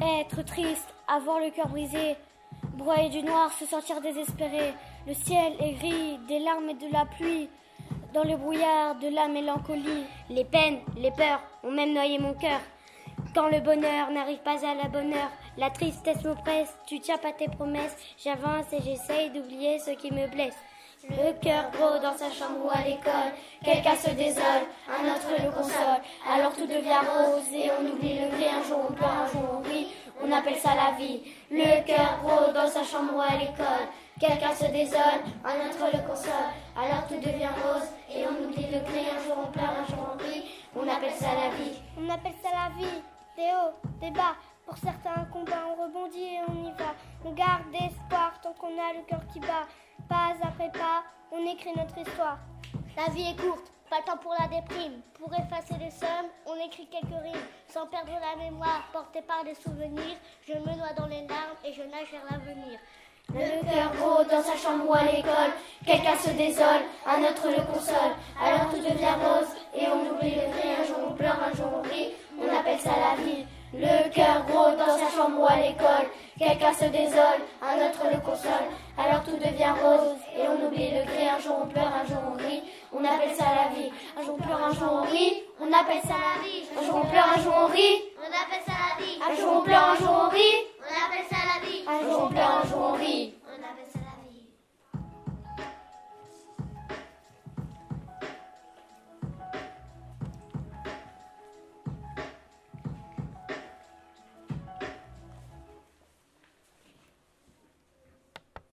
Être triste, avoir le cœur brisé, broyer du noir, se sentir désespéré. Le ciel est gris, des larmes et de la pluie, dans le brouillard de la mélancolie. Les peines, les peurs ont même noyé mon cœur. Quand le bonheur n'arrive pas à la bonne heure, la tristesse m'oppresse, tu tiens pas tes promesses. J'avance et j'essaye d'oublier ce qui me blesse. Le cœur gros dans sa chambre ou à l'école, quelqu'un se désole, un autre le console. Alors tout devient rose et on oublie le gris. Un jour on pleure, un jour on rit, on appelle ça la vie. Le cœur gros dans sa chambre ou à l'école, quelqu'un se désole, un autre le console. Alors tout devient rose et on oublie le gris. Un jour on pleure, un jour on rit, on appelle ça la vie. On appelle ça la vie, des hauts, des bas. Pour certains combats, on rebondit et on y va. On garde espoir tant qu'on a le cœur qui bat. Pas après pas, on écrit notre histoire. La vie est courte, pas le temps pour la déprime. Pour effacer les sommes, on écrit quelques rimes. Sans perdre la mémoire, portée par des souvenirs. Je me noie dans les larmes et je nage vers l'avenir. Le cœur gros dans sa chambre ou à l'école, quelqu'un se désole, un autre le console. Alors tout devient rose et on oublie le gris. Un jour on pleure, un jour on rit, on appelle ça la vie. Le cœur gros dans sa chambre ou à l'école, quelqu'un se désole, un autre le console. Alors tout devient rose et on oublie le gris. Un jour on pleure, un jour on rit, on appelle ça la vie. Un jour on pleure, un jour on rit, on appelle ça la vie. Un jour on pleure, un jour on rit, on appelle ça la vie. un jour on pleure, un jour on rit, on appelle ça la vie. un jour on pleure, un jour on rit.